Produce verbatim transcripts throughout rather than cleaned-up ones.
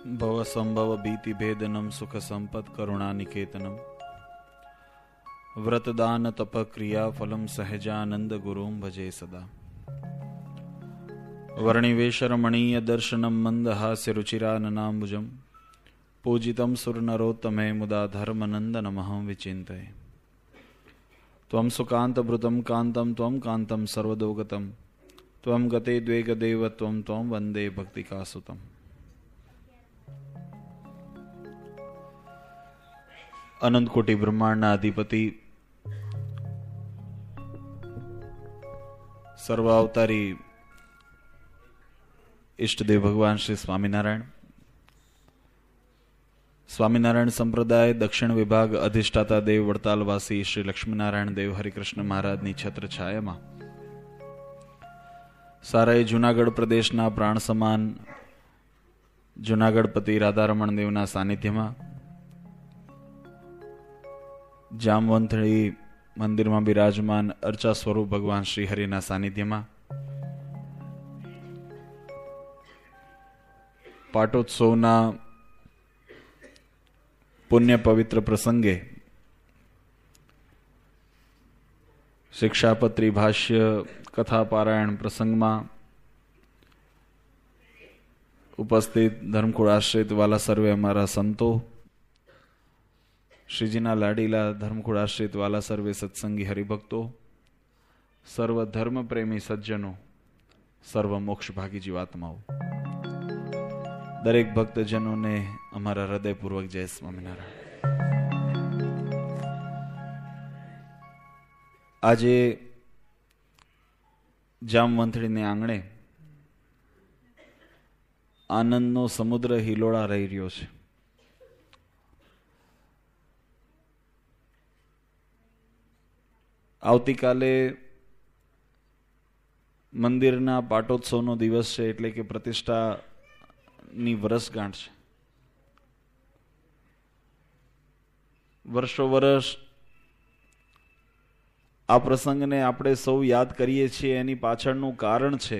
ભવ સંભવ ભીતિ ભેદનમ સુખ સંપત કરુણા નિકેતનમ વ્રતદાન તપ ક્રિયા ફલમ સહજાનંદ ગુરુમ ભજે સદા વર્ણિવેશરમણીય દર્શનમ મંદહાસ્ય રુચિરાનનાંબુજમ પૂજિતમ સુરનરોત્તમે મુદા ધર્મનંદનમહં વિચિંતયે ત્વં સુકાંતભૃતં કાંતમ ત્વં કાંતમ સર્વદોગતમ ત્વં ગતે દ્વેગદેવ ત્વં ત્વં વંદે ભક્તિકાસુતમ. અનંત કોટી બ્રહ્માંડના અધિપતિ સર્વ અવતારી ઈષ્ટદેવ ભગવાન શ્રી સ્વામિનારાયણ સ્વામિનારાયણ સંપ્રદાય દક્ષિણ વિભાગ અધિષ્ઠાતા દેવ વડતાલવાસી શ્રી લક્ષ્મીનારાયણ દેવ હરિકૃષ્ણ મહારાજની છત્ર છાયામાં સારાએ જુનાગઢ પ્રદેશના પ્રાણ સમાન જુનાગઢપતિ રાધારમણ દેવના સાનિધ્યમાં જામવંથળી મંદિરમાં બિરાજમાન અર્ચા સ્વરૂપ ભગવાન શ્રી હરિના સાનિધ્યમાં પાટોત્સવના પુણ્ય પવિત્ર પ્રસંગે શિક્ષાપત્રી ભાષ્ય કથા પારાયણ પ્રસંગમાં ઉપસ્થિત ધર્મકુળ આશ્રિત વાલા સર્વે અમારા સંતો, શ્રીજીના લાડીલા ધર્મકુળ આશ્રિત વાલા સર્વે સત્સંગી હરિભક્તો, સર્વ ધર્મ પ્રેમી સજ્જનો, સર્વ મોક્ષ ભાગી જીવાત્માઓ, દરેક ભક્તજનોને અમારા હૃદયપૂર્વક જય સ્વામિનારાયણ. આજે જામવંથળીને આંગણે આનંદનો સમુદ્ર હિલોળા રહી રહ્યો છે. આવતીકાલે મંદિરના પાટોત્સવનો દિવસ છે, એટલે કે પ્રતિષ્ઠાની વર્ષગાંઠ છે. વર્ષો વર્ષ આ પ્રસંગને આપણે સૌ યાદ કરીએ છીએ. એની પાછળનું કારણ છે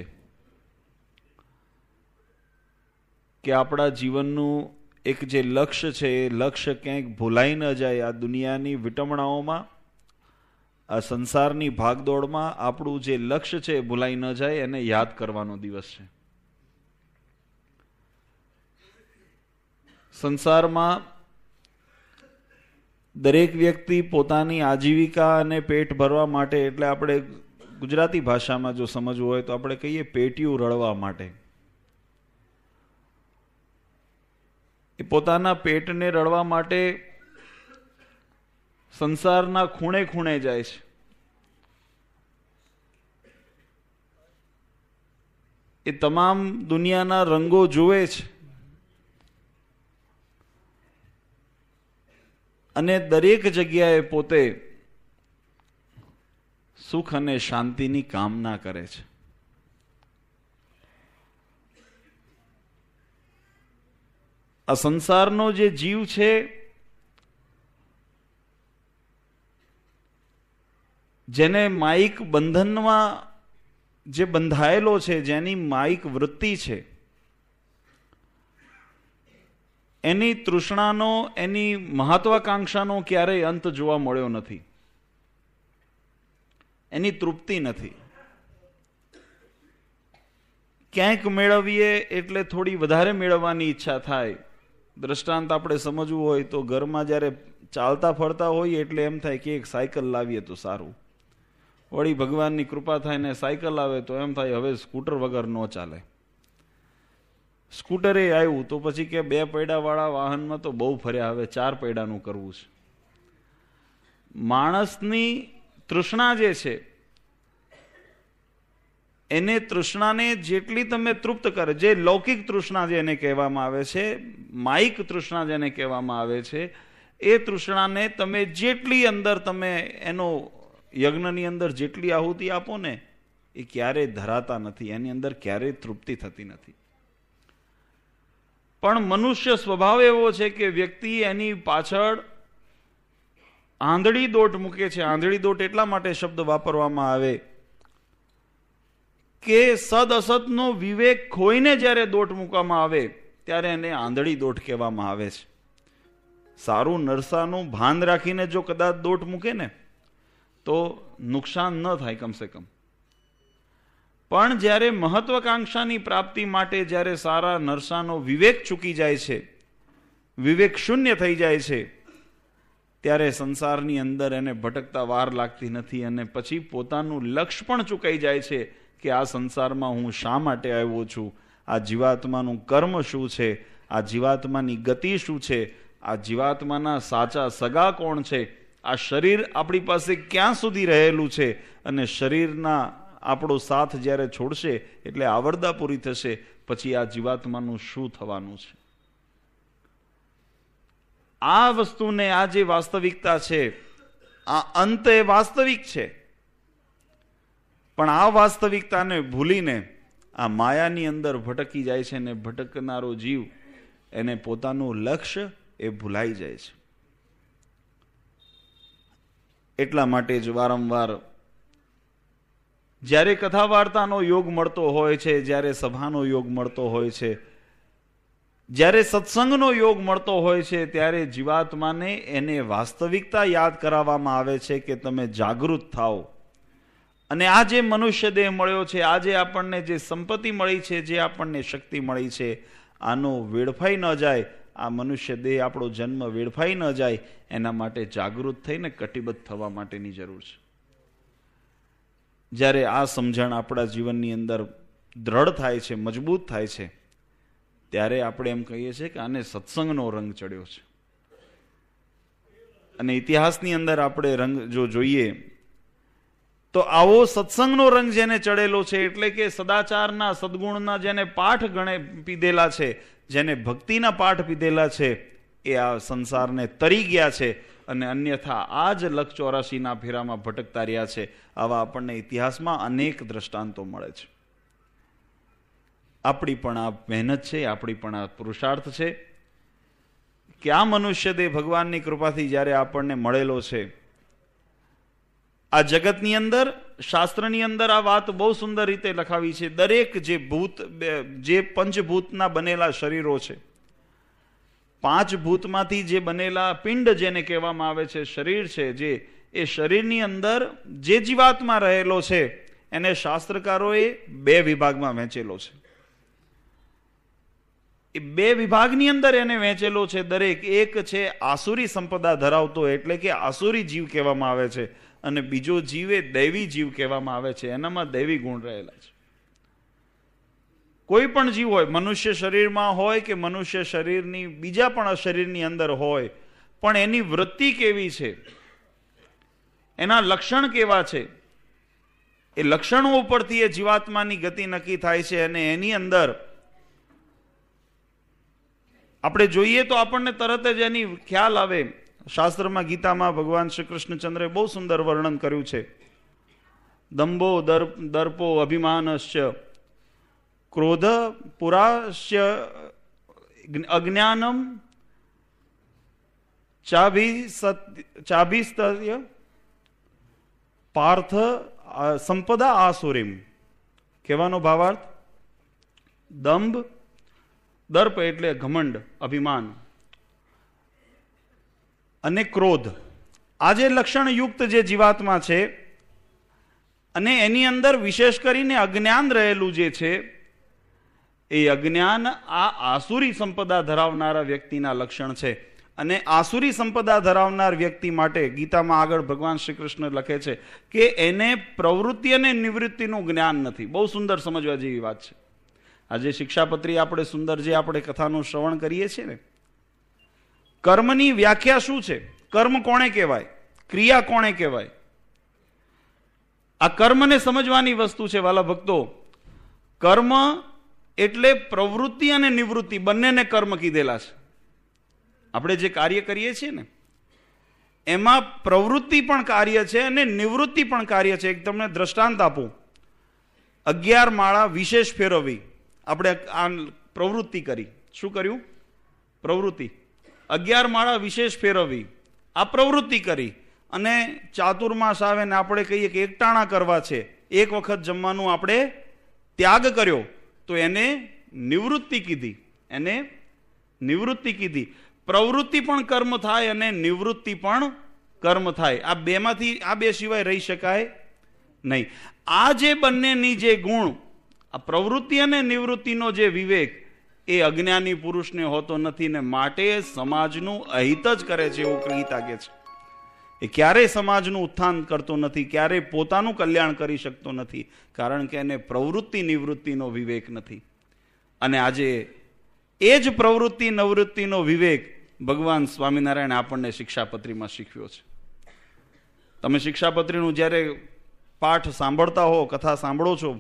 કે આપણા જીવનનું એક જે લક્ષ્ય છે એ લક્ષ્ય ક્યાંક ભૂલાઈ ન જાય. આ દુનિયાની વિટમણાઓમાં, આ સંસારની ભાગદોડમાં આપણું જે લક્ષ્ય છે એ ભૂલાઈ ન જાય, એને યાદ કરવાનો દિવસ છે. સંસારમાં દરેક વ્યક્તિ પોતાની આજીવિકા અને પેટ ભરવા માટે, એટલે આપણે ગુજરાતી ભાષામાં જો સમજવું હોય તો આપણે કહીએ પેટીયું રળવા માટે, એ પોતાના પેટને રળવા માટે સંસારના ખૂણે ખૂણે જાય છે. એ તમામ દુનિયાના રંગો જુએ છે અને દરેક જગ્યાએ પોતે સુખ અને શાંતિની કામના કરે છે. આ સંસારનો જે જીવ છે જેને માયિક બંધનમાં જે બંધાયેલો છે, જેની માયિક વૃત્તિ છે, એની તૃષ્ણાનો, એની મહત્વાકાંક્ષાનો ક્યારેય અંત જોવા મળ્યો નથી. એની તૃપ્તિ નથી. ક્યાંક મેળવીએ એટલે થોડી વધારે મેળવવાની ઈચ્છા થાય. દ્રષ્ટાંત આપણે સમજવું હોય તો ઘરમાં જ્યારે ચાલતા ફરતા હોઈએ એટલે એમ થાય કે એક સાયકલ લાવીએ તો સારું. વળી ભગવાનની કૃપા થાય ને સાયકલ આવે તો એમ થાય હવે સ્કૂટર વગર ન ચાલે. સ્કૂટરે આવ્યું તો પછી કે બે પૈડાવાળા વાહનમાં તો બહુ ફર્યા, હવે ચાર પૈડાનું કરવું છે. માણસની તૃષ્ણા જે છે એને તૃષ્ણાને જેટલી તમે તૃપ્ત કરે, જે લૌકિક તૃષ્ણા જેને કહેવામાં આવે છે, માયિક તૃષ્ણા જેને કહેવામાં આવે છે, એ તૃષ્ણાને તમે જેટલી અંદર તમે એનો યજ્ઞની અંદર જેટલી આહુતિ આપો ને એ ક્યારેય ધરાતા નથી, એની અંદર ક્યારેય તૃપ્તિ થતી નથી. પણ મનુષ્ય સ્વભાવ એવો છે કે વ્યક્તિ એની પાછળ આંધળી દોટ મૂકે છે. આંધળી દોટ એટલા માટે શબ્દ વાપરવામાં આવે કે સદ અસતનો વિવેક ખોઈને જ્યારે દોટ મૂકવામાં આવે ત્યારે એને આંધળી દોટ કહેવામાં આવે છે. સારું નરસાનું ભાન રાખીને જો કદાચ દોટ મૂકે ને તો નુકસાન ન થાય કમસે કમ. પણ જ્યારે મહત્વાકાંક્ષાની પ્રાપ્તિ માટે જ્યારે સારા નરસાનો વિવેક ચૂકી જાય છે, વિવેક શૂન્ય થઈ જાય છે, ત્યારે સંસારની અંદર એને ભટકતા વાર લાગતી નથી અને પછી પોતાનું લક્ષ્ય પણ ચૂકાઈ જાય છે કે આ સંસારમાં હું શા માટે આવ્યો છું, આ જીવાત્માનું કર્મ શું છે, આ જીવાત્માની ગતિ શું છે, આ જીવાત્માના સાચા સગા કોણ છે, આ શરીર આપણી પાસે ક્યાં સુધી રહેલું છે, અને શરીરના આપણો સાથ જ્યારે છોડશે એટલે આવરદા પૂરી થશે, પછી આ જીવાત્માનું શું થવાનું છે. આ વસ્તુને, આ જે વાસ્તવિકતા છે, આ અંત એ વાસ્તવિક છે, પણ આ વાસ્તવિકતાને ભૂલીને આ માયાની અંદર ભટકી જાય છે, ને ભટકનારો જીવ એને પોતાનું લક્ષ્ય એ ભૂલાઈ જાય છે. એટલા માટે જ વારંવાર જ્યારે કથા વાર્તાનો યોગ મળતો હોય છે, જ્યારે સભાનો યોગ મળતો હોય છે, જ્યારે સત્સંગનો યોગ મળતો હોય છે, ત્યારે જીવાત્માને એને વાસ્તવિકતા યાદ કરાવવામાં આવે છે કે તમે જાગૃત થાઓ. અને આ જે મનુષ્ય દેહ મળ્યો છે, આજે આપણને જે સંપત્તિ મળી છે, જે આપણને શક્તિ મળી છે, આનો વેડફાઈ ન જાય, આ મનુષ્ય દેહ આપણો જન્મ વેડફાઈ ન જાય, એના માટે જાગૃત થઈને કટિબદ્ધ થવા માટેની જરૂર છે. જ્યારે આ સમજણ આપણા જીવનની અંદર દ્રઢ થાય છે, મજબૂત થાય છે, ત્યારે આપણે એમ કહીએ છીએ કે આને સત્સંગનો રંગ ચડ્યો છે. અને ઇતિહાસની અંદર આપણે રંગ જો જોઈએ તો આવો સત્સંગનો રંગ જેને ચડેલો છે, એટલે કે સદાચારના, સદગુણના જેને પાઠ ગણે પીધેલા છે, જેને ભક્તિના પાઠ પીધેલા છે, એ આ સંસારને તરી ગયા છે અને અન્યથા આ જ લખ ચોરાસીના ફેરામાં ભટકતા રહ્યા છે. આવા આપણને ઇતિહાસમાં અનેક દ્રષ્ટાંતો મળે છે. આપણી પણ આ મહેનત છે, આપણી પણ આ પુરુષાર્થ છે કે આ મનુષ્ય દેહ ભગવાનની કૃપાથી જ્યારે આપણને મળેલો છે, આ જગતની અંદર, શાસ્ત્રની અંદર આ વાત બહુ સુંદર રીતે લખાવી છે. દરેક જે ભૂત, જે પંચભૂતના બનેલા શરીરો છે, પાંચ ભૂતમાંથી જે બનેલા પિંડ જેને કહેવામાં આવે છે, શરીર છે, જે એ શરીરની અંદર જે જીવાત્મા રહેલો છે, એને શાસ્ત્રકારોએ બે વિભાગમાં વહેંચેલો છે. એ બે વિભાગની અંદર એને વહેંચેલો છે. દરેક એક છે આસુરી સંપદા ધરાવતો, એટલે કે આસુરી જીવ કહેવામાં આવે છે, અને બીજો જીવ એ દૈવી જીવ કહેવામાં આવે છે. એનામાં દૈવી ગુણ રહેલા છે. કોઈ પણ જીવ હોય, મનુષ્ય શરીરમાં હોય કે મનુષ્ય શરીરની બીજા પણ શરીરની અંદર હોય, પણ એની વૃત્તિ કેવી છે, એના લક્ષણ કેવા છે, એ લક્ષણો ઉપરથી એ જીવાત્માની ગતિ નક્કી થાય છે. અને એની અંદર આપણે જોઈએ તો આપણને તરત જ એની ખ્યાલ આવે. શાસ્ત્રમાં, ગીતામાં ભગવાન શ્રી કૃષ્ણચંદ્રે બહુ સુંદર વર્ણન કર્યું છે. દંભો દર્પો અભિમાનશ્ય ક્રોધ પુરાશ્ય અજ્ઞાનમ ચાભિસ્તય પાર્થ સંપદા આસુરીમ. કહેવાનો ભાવાર્થ, દંભ, દર્પ એટલે ઘમંડ, અભિમાન, અને ક્રોધ, આ જે લક્ષણ યુક્ત જે જીવાત્મા છે, અને એની અંદર વિશેષ કરીને અજ્ઞાન રહેલું જે છે, એ અજ્ઞાન આ આસુરી સંપદા ધરાવનારા વ્યક્તિના લક્ષણ છે. અને આસુરી સંપદા ધરાવનાર વ્યક્તિ માટે ગીતામાં આગળ ભગવાન શ્રી કૃષ્ણ લખે છે કે એને પ્રવૃત્તિ અને નિવૃત્તિનું જ્ઞાન નથી. બહુ સુંદર સમજવા જેવી વાત છે. આજે શિક્ષાપત્રી આપણે સુંદર જે આપણે કથાનું શ્રવણ કરીએ છીએ ને, કર્મની વ્યાખ્યા શું છે, કર્મ કોણે કહેવાય, ક્રિયા કોણે કહેવાય, આ કર્મને સમજવાની વસ્તુ છે. વાલા ભક્તો, કર્મ એટલે પ્રવૃત્તિ અને નિવૃત્તિ બંનેને કર્મ કીધેલા છે. આપણે જે કાર્ય કરીએ છીએ ને, એમાં પ્રવૃત્તિ પણ કાર્ય છે અને નિવૃત્તિ પણ કાર્ય છે. એક તમને દ્રષ્ટાંત આપું. અગિયાર માળા વિશેષ ફેરવવી, આપણે આ પ્રવૃત્તિ કરી. શું કર્યું? પ્રવૃત્તિ. અગિયાર માળા વિશેષ ફેરવવી, આ પ્રવૃત્તિ કરી. અને ચાતુર્માસ આવે ને આપણે કહીએ કે એકટાણા કરવા છે, એક વખત જમવાનું આપણે ત્યાગ કર્યો, તો એને નિવૃત્તિ કીધી. એને નિવૃત્તિ કીધી. પ્રવૃત્તિ પણ કર્મ થાય અને નિવૃત્તિ પણ કર્મ થાય. આ બેમાંથી આ બે સિવાય રહી શકાય નહીં. આ જે બંનેની જે ગુણ, આ પ્રવૃત્તિ અને નિવૃત્તિનો જે વિવેક, એ અજ્ઞાની પુરુષને હોતો નથી ને માટે સમાજનું અહિત જ કરે છે એવું ગીતા કહે છે. એ ક્યારેય સમાજનું ઉત્થાન કરતો નથી, ક્યારેય પોતાનું કલ્યાણ કરી શકતો નથી, કારણ કે એને પ્રવૃત્તિ નિવૃત્તિનો વિવેક નથી. અને આજે એ જ પ્રવૃત્તિ નિવૃત્તિનો વિવેક ભગવાન સ્વામિનારાયણ આપણને શિક્ષાપત્રીમાં શીખવ્યો છે. તમે શિક્ષાપત્રીનું જ્યારે પાઠ સાંભળતા હો, કથા સાંભળો છો,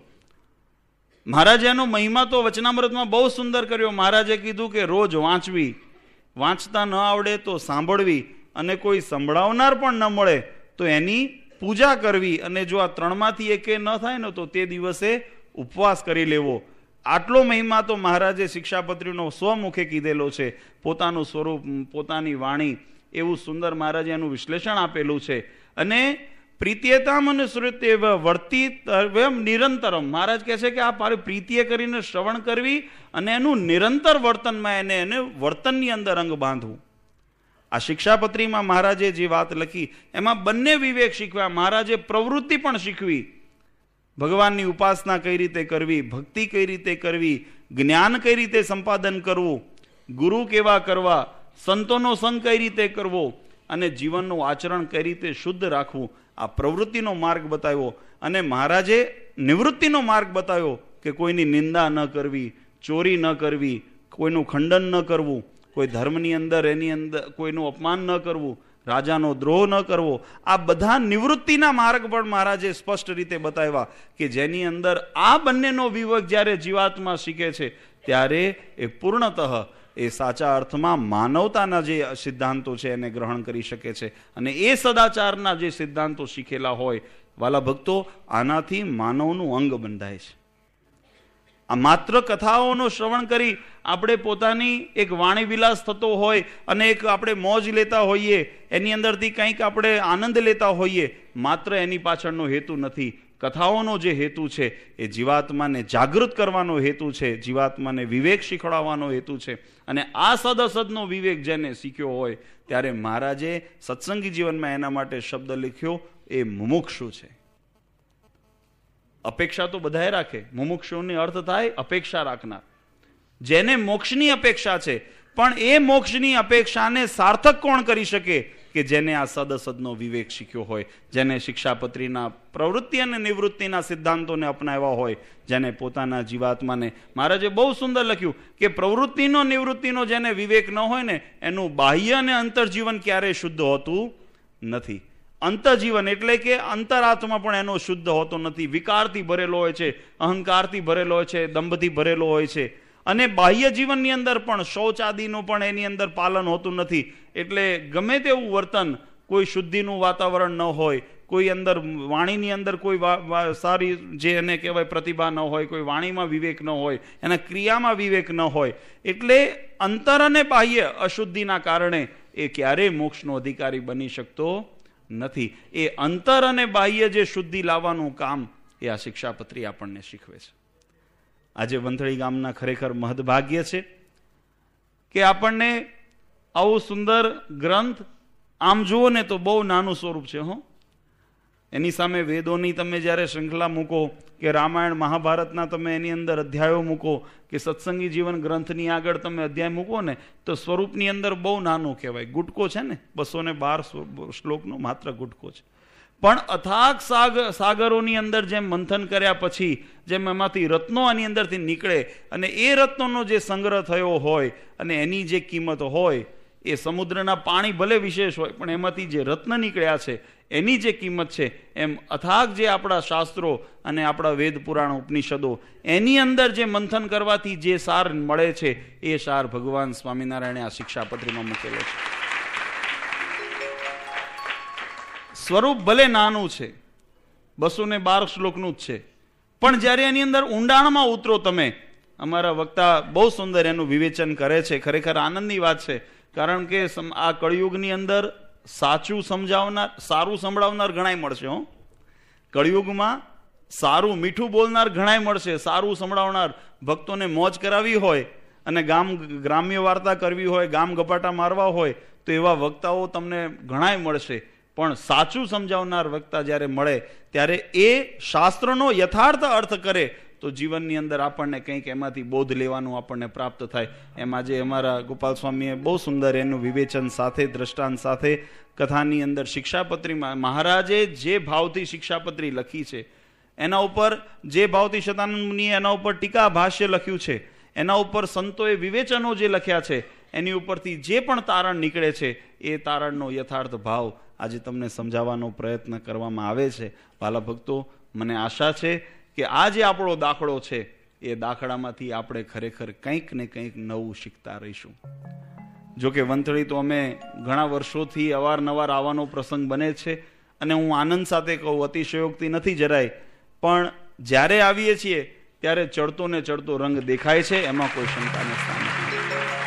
મહારાજે એનો મહિમા તો વચનામૃતમાં બહુ સુંદર કર્યો. મહારાજે કીધું કે રોજ વાંચવી, વાંચતા ન આવડે તો સાંભળવી, અને કોઈ સંભળાવનાર પણ ન મળે તો એની પૂજા કરવી, અને જો આ ત્રણમાંથી એકે ન થાય ને તો તે દિવસે ઉપવાસ કરી લેવો. આટલો મહિમા તો મહારાજે શિક્ષાપત્રીનો સ્વમુખે કીધેલો છે. પોતાનું સ્વરૂપ, પોતાની વાણી, એવું સુંદર મહારાજે એનું વિશ્લેષણ આપેલું છે. અને પ્રીત્યતામ અને શ્રુત્યવ વર્તી નિરંતરમ, મહારાજ કહે છે કે આ પ્રીતિએ કરીને શ્રવણ કરવી અને એનું નિરંતર વર્તનમાં એને એને વર્તનની અંદર અંગ બાંધવું. આ શિક્ષાપત્રીમાં મહારાજે જે વાત લખી એમાં બંને વિવેક શીખવ્યા. મહારાજે પ્રવૃત્તિ પણ શીખવી, ભગવાનની ઉપાસના કઈ રીતે કરવી, ભક્તિ કઈ રીતે કરવી, જ્ઞાન કઈ રીતે સંપાદન કરવું, ગુરુ કેવા કરવા, સંતોનો સંગ કઈ રીતે કરવો, અને જીવનનું આચરણ કઈ રીતે શુદ્ધ રાખવું, આ પ્રવૃત્તિનો માર્ગ બતાવ્યો. અને મહારાજે નિવૃત્તિનો માર્ગ બતાવ્યો કે કોઈની નિંદા ન કરવી, ચોરી ન કરવી, કોઈનું ખંડન ન કરવું, કોઈ ધર્મની અંદર એની અંદર કોઈનું અપમાન ન કરવું, રાજાનો દ્રોહ ન કરવો. આ બધા નિવૃત્તિના માર્ગ પણ મહારાજે સ્પષ્ટ રીતે બતાવ્યા કે જેની અંદર આ બંનેનો વિવેક જ્યારે જીવાત્મા શીખે છે ત્યારે એ પૂર્ણતઃ એ સાચા અર્થમાં માનવતાના જે સિદ્ધાંતો છે એને ગ્રહણ કરી શકે છે. અને એ સદાચારના જે સિદ્ધાંતો શીખેલા હોય, વાલા ભક્તો, આનાથી માનવનું અંગ બંધાય છે. આ માત્ર કથાઓનો શ્રવણ કરી આપણે પોતાની એક વાણી વિલાસ થતો હોય અને એક આપણે મોજ લેતા હોઈએ, એની અંદરથી કંઈક આપણે આનંદ લેતા હોઈએ, માત્ર એની પાછળનો હેતુ નથી. કથાઓનો જે હેતુ છે એ જીવાત્માને જાગૃત કરવાનો હેતુ છે, જીવાત્માને વિવેક શીખવાડવાનો હેતુ છે. અને આ સદઅસદનો વિવેક જેને શીખ્યો હોય ત્યારે મહારાજે સત્સંગી જીવનમાં એના માટે શબ્દ લખ્યો, એ મુમુક્ષુ છે. અપેક્ષા તો બધાએ રાખે, મુમુક્ષુની અર્થ થાય અપેક્ષા રાખનાર, જેને મોક્ષની અપેક્ષા છે. પણ એ મોક્ષની અપેક્ષાને સાર્થક કોણ કરી શકે? કે જેને આ સદઅસદનો વિવેક શીખ્યો હોય, જેને શિક્ષાપત્રીના પ્રવૃત્તિ અને નિવૃત્તિના સિદ્ધાંતોને અપનાવ્યા હોય, જેને પોતાના જીવાત્માને, મહારાજે બહુ સુંદર લખ્યું કે પ્રવૃત્તિનો નિવૃત્તિનો જેને વિવેક ન હોય ને એનું બાહ્ય અને અંતરજીવન ક્યારેય શુદ્ધ હોતું નથી. અંતરજીવન એટલે કે અંતરાત્મા પણ એનો શુદ્ધ હોતો નથી, વિકારથી ભરેલો હોય છે, અહંકારથી ભરેલો હોય છે, દંભથી ભરેલો હોય છે. અને બાહ્ય જીવનની અંદર પણ શૌચાદિનું પણ એની અંદર પાલન હોતું નથી. એટલે ગમે તેવું વર્તન, કોઈ શુદ્ધિનું વાતાવરણ ન હોય, કોઈ અંદર વાણીની અંદર કોઈ સારી જે એને કહેવાય પ્રતિભા ન હોય, કોઈ વાણીમાં વિવેક ન હોય, એના ક્રિયામાં વિવેક ન હોય, એટલે અંતર અને બાહ્ય અશુદ્ધિના કારણે એ ક્યારેય મોક્ષનો અધિકારી બની શકતો નથી. એ અંતર અને બાહ્ય જે શુદ્ધિ લાવવાનું કામ એ આ શિક્ષાપત્રી આપણને શીખવે છે. આજે વંથળી ગામના ખરેખર મહદભાગ્ય છે કે આપણને આવું સુંદર ગ્રંથ, આમ જુઓ ને તો બહુ નાનું સ્વરૂપ છે. હો, એની સામે વેદોની તમે જ્યારે શૃંખલા મૂકો, કે રામાયણ મહાભારતના તમે એની અંદર અધ્યાયો મૂકો, કે સત્સંગી જીવન ગ્રંથની આગળ તમે અધ્યાય મૂકો ને તો સ્વરૂપની અંદર બહુ નાનું કહેવાય. ગુટકો છે ને, બસો ને બાર શ્લોકનો માત્ર ગુટકો છે. પણ અથાગ સાગર સાગરોની અંદર જેમ મંથન કર્યા પછી જેમ એમાંથી રત્નો આની અંદરથી નીકળે, અને એ રત્નોનો જે સંગ્રહ થયો હોય અને એની જે કિંમત હોય, એ સમુદ્રના પાણી ભલે વિશેષ હોય પણ એમાંથી જે રત્ન નીકળ્યા છે એની જે કિંમત છે, એમ અથાગ જે આપણા શાસ્ત્રો અને આપણા વેદ પુરાણ ઉપનિષદો એની અંદર જે મંથન કરવાથી જે સાર મળે છે એ સાર ભગવાન સ્વામિનારાયણે આ શિક્ષાપત્રીમાં મૂકેલો છે. સ્વરૂપ ભલે નાનું છે, બસો ને બાર શ્લોકનું જ છે, પણ જ્યારે એની અંદર ઊંડાણમાં ઉતરો તમે, અમારા વક્તા બહુ સુંદર એનું વિવેચન કરે છે. ખરેખર આનંદની વાત છે, કારણ કે આ કળિયુગની અંદર સાચું સમજાવનાર, સારું સંભળાવનાર ઘણાય મળશે. હો, કળિયુગમાં સારું મીઠું બોલનાર ઘણાય મળશે, સારું સંભળાવનાર, ભક્તોને મોજ કરાવી હોય અને ગામ ગ્રામ્ય વાર્તા કરવી હોય, ગામ ગપાટા મારવા હોય તો એવા વક્તાઓ તમને ઘણાય મળશે. પણ સાચું સમજાવનાર વક્તા જ્યારે મળે ત્યારે એ શાસ્ત્રનો યથાર્થ અર્થ કરે તો જીવનની અંદર આપણને કંઈક એમાંથી બોધ લેવાનું આપણને પ્રાપ્ત થાય. એમ આજે અમારા ગોપાલ સ્વામીએ બહુ સુંદર એનું વિવેચન સાથે, દ્રષ્ટાંત સાથે કથાની અંદર શિક્ષાપત્રીમાં મહારાજે જે ભાવથી શિક્ષાપત્રી લખી છે એના ઉપર, જે ભાવથી શતાનંદ મુનિએ એના ઉપર ટીકા ભાષ્ય લખ્યું છે, એના ઉપર સંતોએ વિવેચનો જે લખ્યા છે, એની ઉપરથી જે પણ તારણ નીકળે છે એ તારણનો યથાર્થ ભાવ આજે તમને સમજાવવાનો પ્રયત્ન કરવામાં આવે છે. વાલા ભક્તો, મને આશા છે કે આ જે આપણો દાખલો છે એ દાખલામાંથી આપણે ખરેખર કંઈક ને કંઈક નવું શીખતા રહીશું. જોકે વંથળી તો અમે ઘણા વર્ષોથી અવારનવાર આવવાનો પ્રસંગ બને છે અને હું આનંદ સાથે કહું, અતિશયોક્તિ નથી જરાય, પણ જ્યારે આવીએ છીએ ત્યારે ચડતો ને ચડતો રંગ દેખાય છે, એમાં કોઈ શંકાને સ્થાન નથી.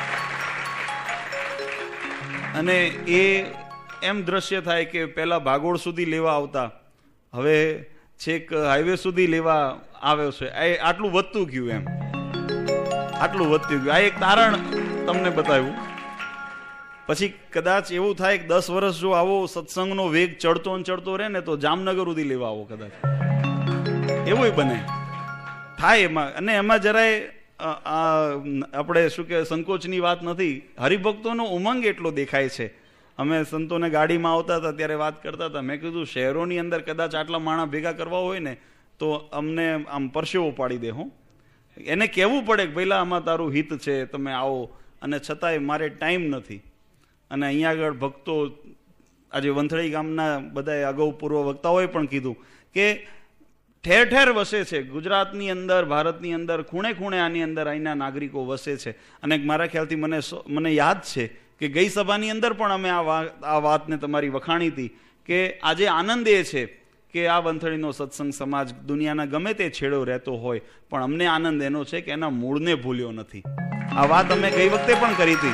અને એ એમ દ્રશ્ય થાય કે પહેલા ભાગોળ સુધી લેવા આવતા, હવે છેક હાઈવે સુધી લેવા આવ્યો છે. આટલું વધતું ગયું, એમ આટલું વધતું ગયું. આ એક તારણ તમને બતાવ્યું. પછી કદાચ એવું થાય કે દસ વર્ષ જો આવો સત્સંગનો વેગ ચડતો ને ચડતો રહે ને તો જામનગર સુધી લેવા આવો, કદાચ એવું બને થાય એમાં. અને એમાં જરાય આપણે શું કે સંકોચની વાત નથી. હરિભક્તોનો ઉમંગ એટલો દેખાય છે. અમે સંતોને ગાડીમાં આવતા હતા ત્યારે વાત કરતા હતા, મેં કીધું શહેરોની અંદર કદાચ આટલા માણસ ભેગા કરવા હોય ને તો અમને આમ પરસેવો પાડી દે. હું એને કહેવું પડે કે પહેલાં આમાં તારું હિત છે, તમે આવો, અને છતાંય મારે ટાઈમ નથી. અને અહીંયા આગળ ભક્તો, આજે વંથળી ગામના બધા અગાઉ પૂર્વ વક્તાઓએ પણ કીધું કે ઠેર ઠેર વસે છે ગુજરાતની અંદર, ભારતની અંદર, ખૂણે ખૂણે આની અંદર અહીંના નાગરિકો વસે છે. અને મારા ખ્યાલથી મને મને યાદ છે કે ગઈ સભાની અંદર પણ અમે આ વાત આ વાતને તમારી વખાણી હતી કે આજે આનંદ એ છે કે આ વંથળીનો સત્સંગ સમાજ દુનિયાના ગમે તે છેડો રહેતો હોય, પણ અમને આનંદ એનો છે કે એના મૂળને ભૂલ્યો નથી. આ વાત અમે ગઈ વખતે પણ કરી હતી.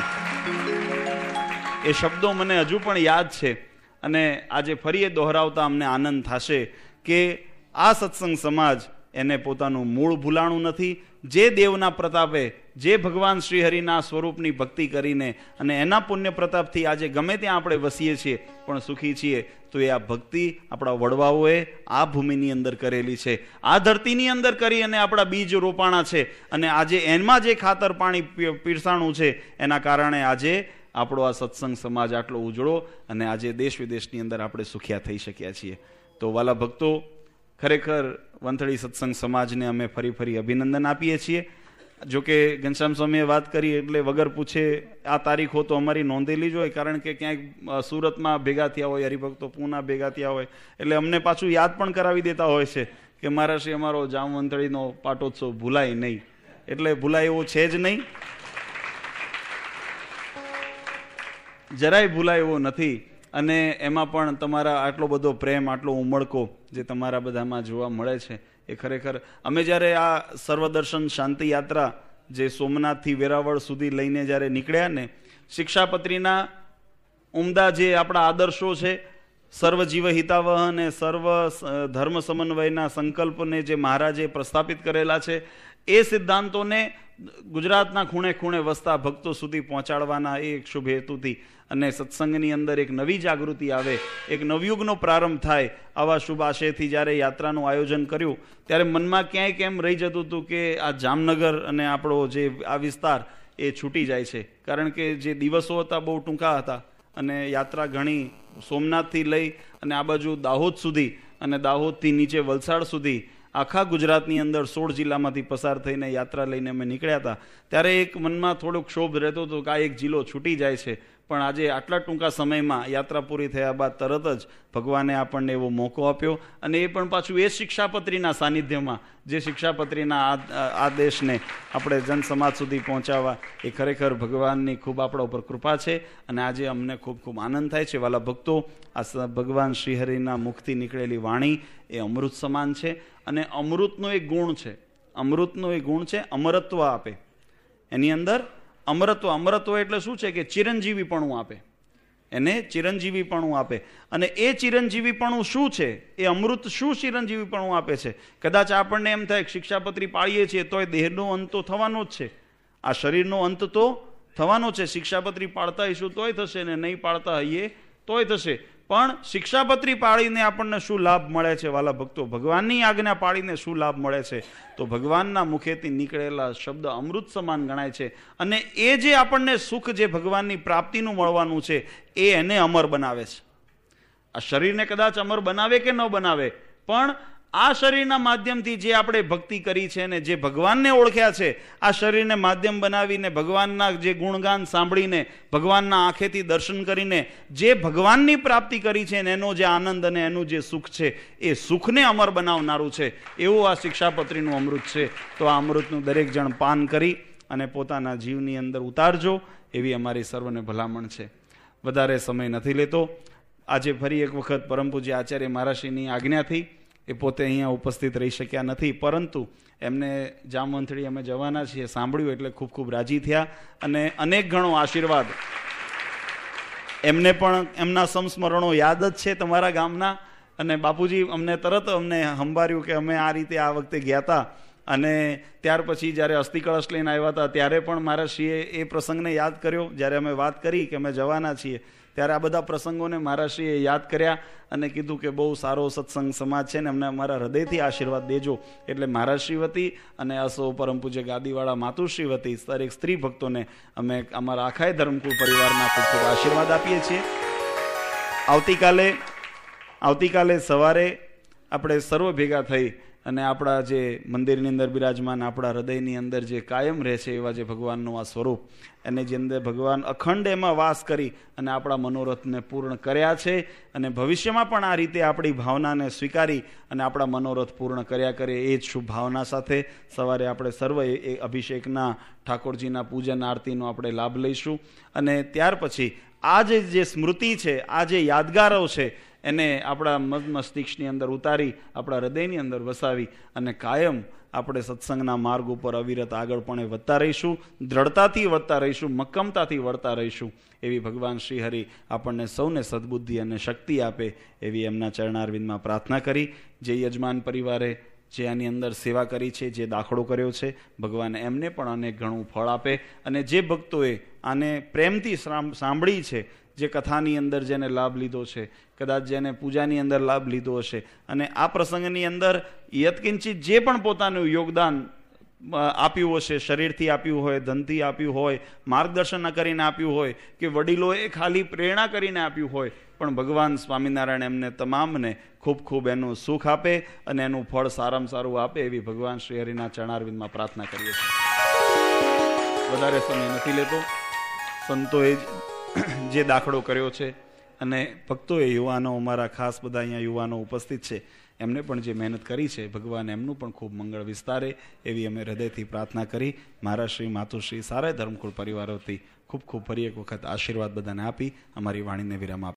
એ શબ્દો મને હજુ પણ યાદ છે અને આજે ફરી એ દોહરાવતા અમને આનંદ થશે કે આ સત્સંગ સમાજ એને પોતાનું મૂળ ભૂલાણું નથી. જે દેવના પ્રતાપે, જે ભગવાન શ્રીહરિના સ્વરૂપની ભક્તિ કરીને અને એના પુણ્ય પ્રતાપથી આજે ગમે ત્યાં આપણે વસીએ છીએ પણ સુખી છીએ, તો એ આ ભક્તિ આપણા વડવાઓએ આ ભૂમિની અંદર કરેલી છે, આ ધરતીની અંદર કરી અને આપણા બીજ રોપાણા છે. અને આજે એમાં જે ખાતર પાણી પીરસાણું છે એના કારણે આજે આપણો આ સત્સંગ સમાજ આટલો ઉજળો અને આજે દેશ વિદેશની અંદર આપણે સુખિયા થઈ શક્યા છીએ. તો વાલા ભક્તો, ખરેખર વંથળી સત્સંગ સમાજને અમે ફરી ફરી અભિનંદન આપીએ છીએ. જોકે ઘનશ્યામ સ્વામીએ વાત કરી એટલે વગર પૂછે આ તારીખો તો અમારી નોંધેલી જ હોય, કારણ કે ક્યાંક સુરતમાં ભેગા થયા હોય હરિભક્તો, પૂના ભેગા થયા હોય એટલે અમને પાછું યાદ પણ કરાવી દેતા હોય છે કે મહારાષ્ટ્રી અમારો જામ વંથળીનો પાટોત્સવ ભૂલાય નહીં. એટલે ભૂલાય એવો છે જ નહીં, જરાય ભૂલાય એવો નથી. અને એમાં પણ તમારા આટલો બધો પ્રેમ, આટલો ઉમળકો જે તમારા બધામાં જોવા મળે છે એ ખરેખર. અમે જ્યારે આ સર્વદર્શન શાંતિ યાત્રા જે સોમનાથથી વેરાવળ સુધી લઈને જ્યારે નીકળ્યા ને, શિક્ષાપત્રીના ઉમદા જે આપણા આદર્શો છે, સર્વ જીવ હિતાવહ અને સર્વ ધર્મ સમન્વયના સંકલ્પને જે મહારાજે પ્રસ્થાપિત કરેલા છે, એ સિદ્ધાંતોને ગુજરાતના ખૂણે ખૂણે વસતા ભક્તો સુધી પહોંચાડવાના એ એક શુભ હેતુથી અને સત્સંગની અંદર એક નવી જાગૃતિ આવે, એક નવયુગનો પ્રારંભ થાય, આવા શુભ આશયથી જ્યારે યાત્રાનું આયોજન કર્યું ત્યારે મનમાં ક્યાંય કેમ રહી જતું હતું કે આ જામનગર અને આપણો જે આ વિસ્તાર એ છૂટી જાય છે. કારણ કે જે દિવસો હતા બહુ ટૂંકા હતા અને યાત્રા ઘણી સોમનાથથી લઈ અને આ બાજુ દાહોદ સુધી અને દાહોદથી નીચે વલસાડ સુધી આખા ગુજરાતની અંદર સોળ જિલ્લામાંથી પસાર થઈને યાત્રા લઈને અમે નીકળ્યા હતા. ત્યારે એક મનમાં થોડોક ક્ષોભ રહેતો હતો કે આ એક જિલ્લો છૂટી જાય છે. પણ આજે આટલા ટૂંકા સમયમાં યાત્રા પૂરી થયા બાદ તરત જ ભગવાને આપણને એવો મોકો આપ્યો, અને એ પણ પાછું એ શિક્ષાપત્રીના સાનિધ્યમાં, જે શિક્ષાપત્રીના આદેશને આપણે જનસમાજ સુધી પહોંચાડવા, એ ખરેખર ભગવાનની ખૂબ આપણા ઉપર કૃપા છે. અને આજે અમને ખૂબ ખૂબ આનંદ થાય છે. વાલા ભક્તો, આ ભગવાન શ્રીહરિના મુખથી નીકળેલી વાણી એ અમૃત સમાન છે. અને અમૃતનો એક ગુણ છે, અમૃતનો એક ગુણ છે અમરત્વ આપે. એની અંદર અમરત્વ, અમરત્વ એટલે શું છે કે ચિરંજીવીપણું આપે, એને ચિરંજીવીપણું આપે. અને એ ચિરંજીવીપણું શું છે, એ અમૃત શું ચિરંજીવીપણું આપે છે? કદાચ આપણને એમ થાય કે શિક્ષાપત્રી પાળીએ છીએ તોય દેહનો અંત તો થવાનો જ છે, આ શરીરનો અંત તો થવાનો છે. શિક્ષાપત્રી પાળતા હઈશું તોય થશે ને નહીં પાળતા હઈએ તોય થશે. પણ શિક્ષાપત્રી પાળીને આપણને શું લાભ મળે છે વાલા ભક્તો? ભગવાનની આજ્ઞા પાળીને શું લાભ મળે છે? તો ભગવાનના મુખેથી નીકળેલા શબ્દ અમૃત સમાન ગણાય છે. અને એ જે આપણને સુખ જે ભગવાનની પ્રાપ્તિનું મળવાનું છે એ એને અમર બનાવે છે. આ શરીરને કદાચ અમર બનાવે કે ન બનાવે, પણ આ શરીરના માધ્યમથી જે આપણે ભક્તિ કરી છે ને જે ભગવાનને ઓળખ્યા છે, આ શરીરને માધ્યમ બનાવીને ભગવાનના જે ગુણગાન સાંભળીને, ભગવાનના આંખેથી દર્શન કરીને જે ભગવાનની પ્રાપ્તિ કરી છે ને એનો જે આનંદ અને એનું જે સુખ છે એ સુખને અમર બનાવનારું છે. એવું આ શિક્ષાપત્રીનું અમૃત છે. તો આ અમૃતનું દરેક જણ પાન કરી અને પોતાના જીવની અંદર ઉતારજો એવી અમારી સર્વને ભલામણ છે. વધારે સમય નથી લેતો. આજે ફરી એક વખત પરમ પૂજ્ય આચાર્ય મહારાજશ્રીની આજ્ઞાથી એ પોતે અહીંયા ઉપસ્થિત રહી શક્યા નથી, પરંતુ એમને જામવંથળી અમે જવાના છીએ સાંભળ્યું એટલે ખૂબ ખૂબ રાજી થયા અને અનેક ગણો આશીર્વાદ. એમને પણ એમના સંસ્મરણો યાદ જ છે તમારા ગામના. અને બાપુજી અમને તરત અમને સંભાળ્યું કે અમે આ રીતે આ વખતે ગયા હતા અને ત્યાર પછી જ્યારે અસ્થિ કળશ લઈને આવ્યા હતા ત્યારે પણ મારા શ્રીએ એ પ્રસંગને યાદ કર્યો. જ્યારે અમે વાત કરી કે અમે જવાના છીએ ત્યારે આ બધા પ્રસંગોને મહારાજશ્રીએ યાદ કર્યા અને કીધું કે બહુ સારો સત્સંગ સમાજ છે ને અમને અમારા હૃદયથી આશીર્વાદ દેજો. એટલે મહારાજશ્રી વતી અને અસો પરમ પૂજ્ય ગાદીવાળા માતુશ્રી વતી દરેક સ્ત્રી ભક્તોને અમે અમારા આખાય ધર્મકુળ પરિવારના ખૂબ ખૂબ આશીર્વાદ આપીએ છીએ. આવતીકાલે આવતીકાલે સવારે આપણે સર્વ ભેગા થઈ અને આપણા જે મંદિરની અંદર બિરાજમાન આપણા હૃદયની અંદર જે કાયમ રહે છે એવા જે ભગવાનનું આ સ્વરૂપ, એને જે અંદર ભગવાન અખંડ એમાં વાસ કરી અને આપણા મનોરથને પૂર્ણ કર્યા છે અને ભવિષ્યમાં પણ આ રીતે આપણી ભાવનાને સ્વીકારી અને આપણા મનોરથ પૂર્ણ કર્યા કરે એ જ શુભ ભાવના સાથે સવારે આપણે સર્વ એ અભિષેકના ઠાકોરજીના પૂજન આરતીનો આપણે લાભ લઈશું. અને ત્યાર પછી આ જે સ્મૃતિ છે, આ જે યાદગારો છે એને આપણા મન મસ્તિષ્કની અંદર ઉતારી આપણા હૃદયની અંદર વસાવી અને કાયમ આપણે સત્સંગના માર્ગ ઉપર અવિરત આગળ પણ વધતા રહીશું, દ્રઢતાથી વધતા રહીશું, મક્કમતાથી વળતા રહીશું. એવી ભગવાન શ્રી હરિ આપણને સૌને સદબુદ્ધિ અને શક્તિ આપે એવી એમના ચરણારવિંદમાં પ્રાર્થના કરી. જે યજમાન પરિવારે જે આની અંદર સેવા કરી છે, જે દાખલો કર્યો છે, ભગવાન એમને પણ અનેક ઘણું ફળ આપે. અને જે ભક્તોએ આને પ્રેમથી સાંભળી છે, જે કથાની અંદર જેને લાભ લીધો છે, કદાચ જેને પૂજાની અંદર લાભ લીધો હશે અને આ પ્રસંગની અંદર યત્કિંચિત જે પણ પોતાનું યોગદાન આપ્યું હશે, શરીરથી આપ્યું હોય, ધનથી આપ્યું હોય, માર્ગદર્શન કરીને આપ્યું હોય કે વડીલોએ ખાલી પ્રેરણા કરીને આપ્યું હોય, પણ ભગવાન સ્વામિનારાયણ એમને તમામને ખૂબ ખૂબ એનું સુખ આપે અને એનું ફળ સારામાં સારું આપે એવી ભગવાન શ્રી હરિના ચરણારવિંદમાં પ્રાર્થના કરીએ છીએ. વધારે સમય નથી લેતો. સંતોએ જે દાખલો કર્યો છે અને ભક્તોએ, યુવાનો, અમારા ખાસ બધા અહીંયા યુવાનો ઉપસ્થિત છે, એમને પણ જે મહેનત કરી છે, ભગવાન એમનું પણ ખૂબ મંગળ વિસ્તારે એવી અમે હૃદયથી પ્રાર્થના કરી. મહારાજશ્રી, માતુશ્રી, સારા ધર્મકુળ પરિવારોથી ખૂબ ખૂબ ફરી એક વખત આશીર્વાદ બધાને આપી અમારી વાણીને વિરામ આપી.